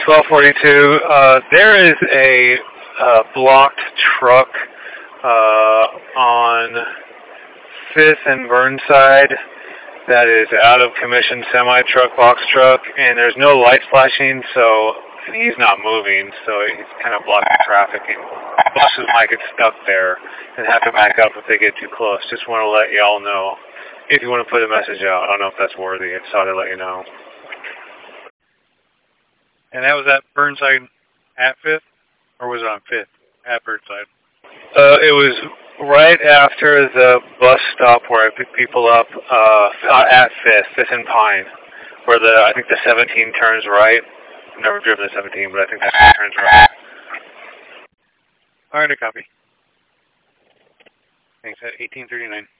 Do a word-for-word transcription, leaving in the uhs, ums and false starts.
twelve forty-two. Uh, there is a uh, blocked truck uh, on fifth and Burnside that is out of commission semi-truck, box truck, and there's no lights flashing, so he's not moving, so he's kind of blocking traffic, and buses might get stuck there and have to back up if they get too close. Just want to let y'all know. If you want to put a message out, I don't know if that's worthy. I just thought I'd let you know. And that was at Burnside at fifth? Or was it on fifth at Burnside? Uh, it was right after the bus stop where I picked people up uh, at fifth, fifth and Pine, where the I think the seventeen turns right. I've never driven the seventeen, but I think that turns right. All right, a copy. Thanks, at eighteen thirty-nine.